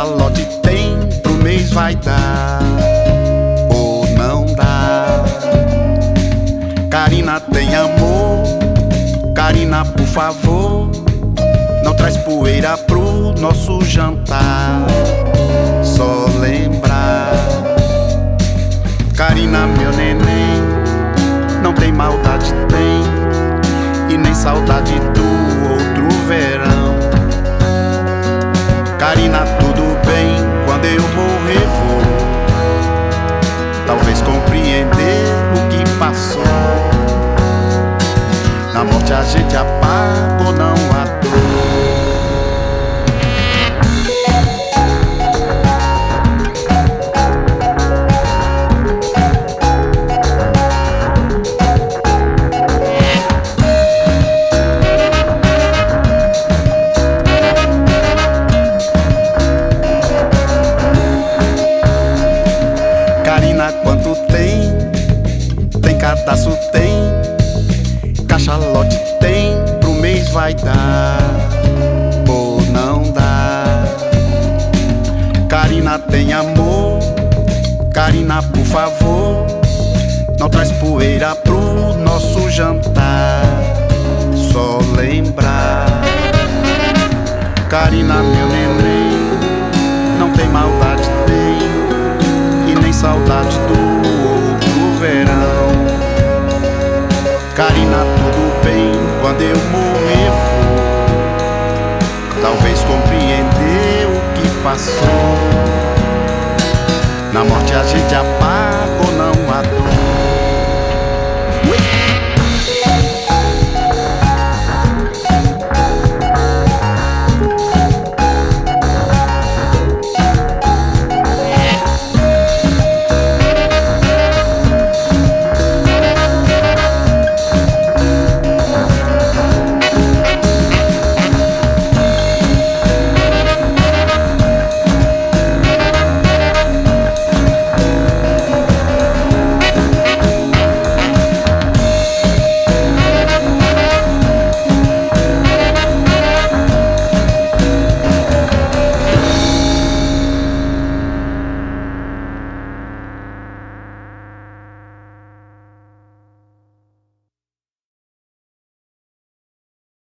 Cachalote tem, pro mês vai dar ou não dá. Karina tem amor, Karina, por favor, não traz poeira pro nosso jantar. Só lembrar, Karina, meu neném, não tem maldade, tem, e nem saudade do outro verão. Karina, tudo bem, quando eu morrer vou talvez compreender o que passou. Na morte a gente apaga ou não há dor. Karina, quanto tem? Tem cadastro, tem, cachalote tem, pro mês vai dar ou não dá. Karina tem amor, Karina, por favor, não traz poeira pro nosso jantar. Só lembrar, Karina, meu neném, não tem maldade, tem, e nem saudade do outro verão. Karina, tudo bem, quando eu morrer vou talvez compreender o que passou. Na morte a gente apaga ou não há dor.